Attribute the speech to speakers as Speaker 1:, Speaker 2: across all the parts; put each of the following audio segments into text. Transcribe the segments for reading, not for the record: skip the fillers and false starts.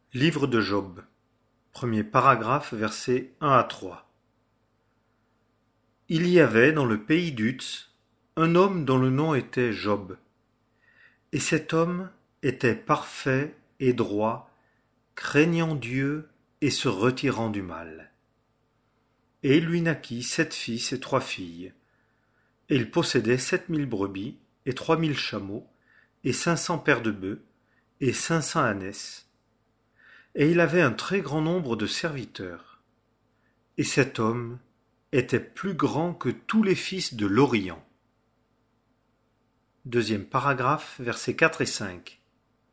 Speaker 1: Livre de Job, premier paragraphe, versets 1 à 3. Il y avait dans le pays d'Uz un homme dont le nom était Job. Et cet homme était parfait et droit, craignant Dieu et se retirant du mal. Et il lui naquit 7 fils et 3 filles. Et il possédait 7 000 brebis et 3 000 chameaux et 500 paires de bœufs et 500 ânesses. Et il avait un très grand nombre de serviteurs. Et cet homme était plus grand que tous les fils de l'Orient. Deuxième paragraphe, versets 4 et 5.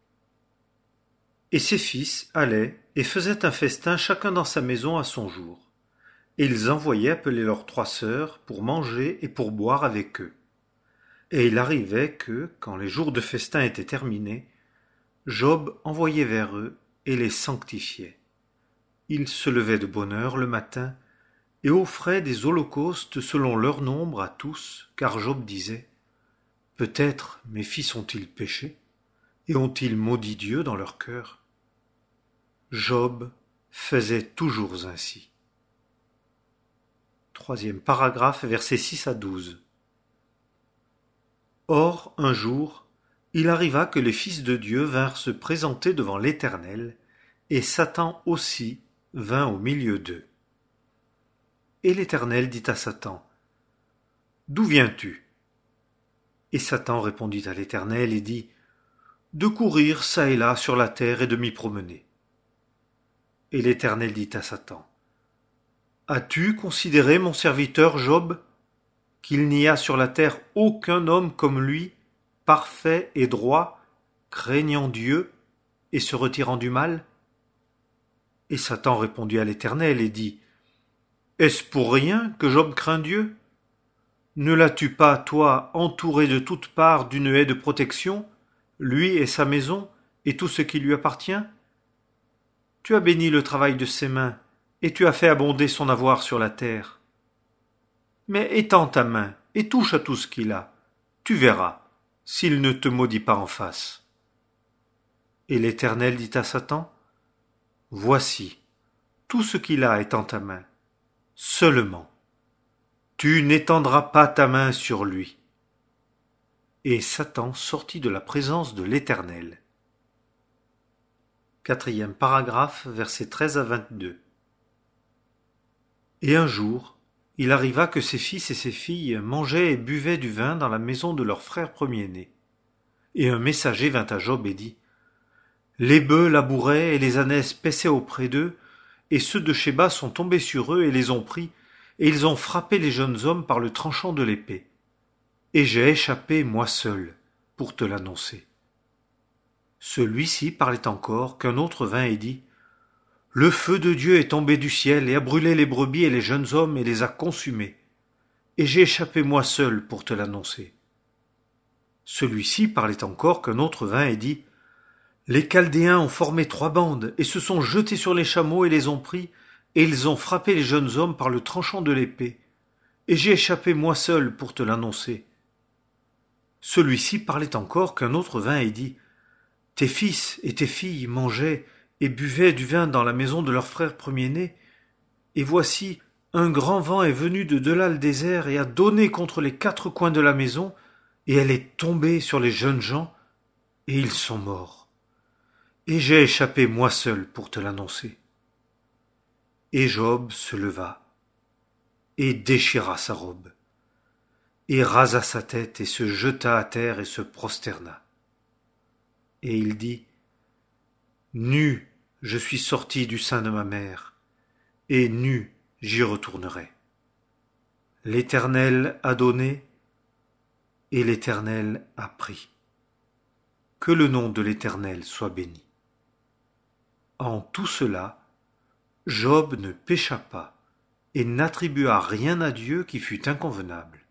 Speaker 1: Et ses fils allaient et faisaient un festin chacun dans sa maison à son jour. Et ils envoyaient appeler leurs 3 sœurs pour manger et pour boire avec eux. Et il arrivait que, quand les jours de festin étaient terminés, Job envoyait vers eux et les sanctifiait. Ils se levaient de bonne heure le matin et offraient des holocaustes selon leur nombre à tous, car Job disait : peut-être mes fils ont-ils péché et ont-ils maudit Dieu dans leur cœur ? Job faisait toujours ainsi. Troisième paragraphe, versets 6 à 12. Or, un jour, il arriva que les fils de Dieu vinrent se présenter devant l'Éternel, et Satan aussi vint au milieu d'eux. Et l'Éternel dit à Satan : d'où viens-tu ? Et Satan répondit à l'Éternel et dit : de courir çà et là sur la terre et de m'y promener. Et l'Éternel dit à Satan : as-tu considéré mon serviteur Job, qu'il n'y a sur la terre aucun homme comme lui, parfait et droit, craignant Dieu et se retirant du mal ? Et Satan répondit à l'Éternel et dit : est-ce pour rien que Job craint Dieu ? Ne l'as-tu pas, toi, entouré de toutes parts d'une haie de protection, lui et sa maison, et tout ce qui lui appartient ? Tu as béni le travail de ses mains, et tu as fait abonder son avoir sur la terre. Mais étends ta main, et touche à tout ce qu'il a. Tu verras, s'il ne te maudit pas en face. Et l'Éternel dit à Satan : voici, tout ce qu'il a est en ta main. Seulement, tu n'étendras pas ta main sur lui. Et Satan sortit de la présence de l'Éternel. Quatrième paragraphe, versets 13 à 22. Et un jour, il arriva que ses fils et ses filles mangeaient et buvaient du vin dans la maison de leur frère premier-né. Et un messager vint à Job et dit : les bœufs labouraient et les ânesses paissaient auprès d'eux, et ceux de Shéba sont tombés sur eux et les ont pris, et ils ont frappé les jeunes hommes par le tranchant de l'épée. Et j'ai échappé, moi seul, pour te l'annoncer. Celui-ci parlait encore, qu'un autre vint et dit : le feu de Dieu est tombé du ciel et a brûlé les brebis et les jeunes hommes et les a consumés. Et j'ai échappé moi seul pour te l'annoncer. Celui-ci parlait encore, qu'un autre vint et dit : les Chaldéens ont formé 3 bandes et se sont jetés sur les chameaux et les ont pris, et ils ont frappé les jeunes hommes par le tranchant de l'épée. Et j'ai échappé moi seul pour te l'annoncer. Celui-ci parlait encore, qu'un autre vint et dit : tes fils et tes filles mangeaient et buvaient du vin dans la maison de leur frère premier-né, et voici, un grand vent est venu de delà le désert et a donné contre les 4 coins de la maison, et elle est tombée sur les jeunes gens, et ils sont morts. Et j'ai échappé moi seul pour te l'annoncer. Et Job se leva, et déchira sa robe, et rasa sa tête, et se jeta à terre, et se prosterna. Et il dit : nu, je suis sorti du sein de ma mère, et nu, j'y retournerai. L'Éternel a donné, et l'Éternel a pris. Que le nom de l'Éternel soit béni. En tout cela, Job ne pécha pas, et n'attribua rien à Dieu qui fût inconvenable.